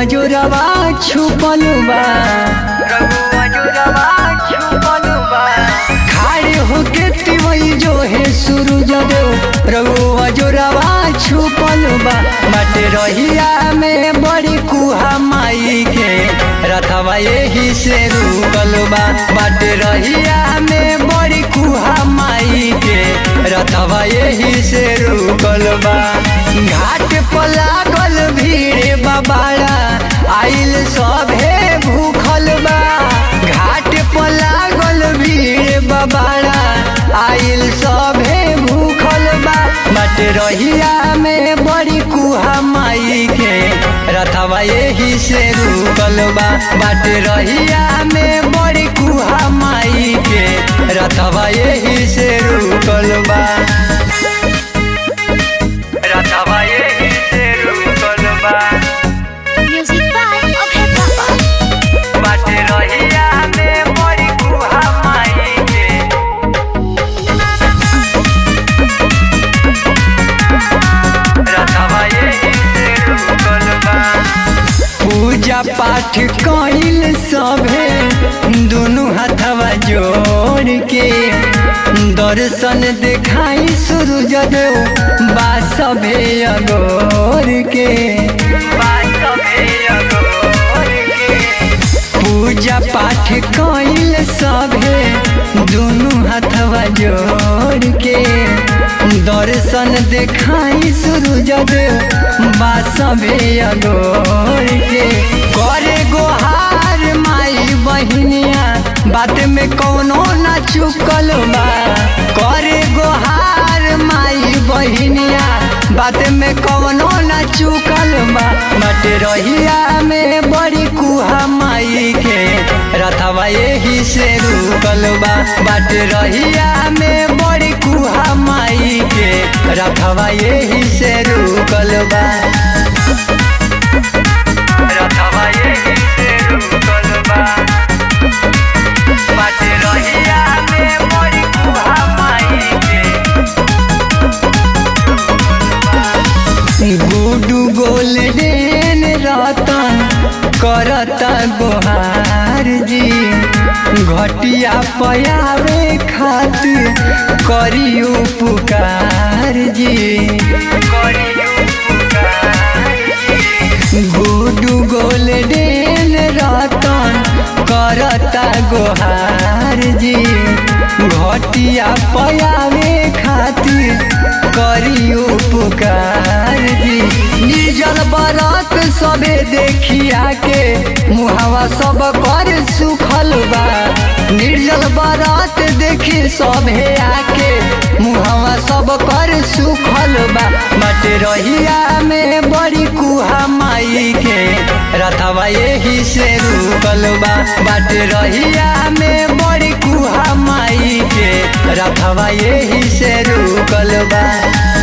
जोरवा छुपल बा खाड़े होके तिवई जो है सूरज देव रघुआ जोरवा छुपल बा बाटे रहिया में बड़ी कुहा माई के रथवा यही से रुकल बा बाटे रहिया में बड़ी कुहा माई के रथवा यही से रुकल बा घाट पर लागल भीड़ बाबाड़ा आइल सभे भूखल बा घाट पर लागल भीड़ बाबाड़ा आइल सभे भूखल बा बाटे रहिया में बड़ी कुहा माई के रथवा यही से रुकल बा बाटे रहिया में बड़ी कुहा माई के रथवा यही से रुकल बा रथवा यही से रुकल बा Music by Abhay Papa. बाटे रहिया में बड़ी कुहा माई के रथवा यही से रुकल बा पूजा पाठ कइल सभे दुनु हाथवा जोड़ के दर्शन देखाई सूरज देव बा सभे अगोर के पूजा पाठ कइल सभे दुनु हाथवा जोड़ के दर्शन देखाई सूरज देव बा सभे अगोर के करे गोहार माई बहिनिया बात में कौनो ना चुकल बा करे गोहार माई बहिनिया बात में कौनो ना चुकल बा बाटे रहिया में बड़ी कुहा माई के रथवा यही से रुकल बा बाटे रहिया में बड़ी कुहा माई के रथवा यही से रुकल बा रथवा यही से रुकल बा बाटे रहिया में बड़ी कुहा माई के गुडू गोल्डन रतन करता गोहार जी घटिया पयावे खातिर करियो पुकार जी गुडू गोल्डन रतन करता गोहार जी घटिया पयावे खातिर करियो पुकार जी निर्जल बरत सबे देखिया के मुहावा सब कर सुखल बा निर्जल बरत देखी सभे आके मुहावा सब कर सुखल बा बाटे रहिया में बड़ी कुहा माई के रथवा यही से रुकल बा बाटे रहिया में बड़ी कुहा माई के रथवा यही से रुकल बा।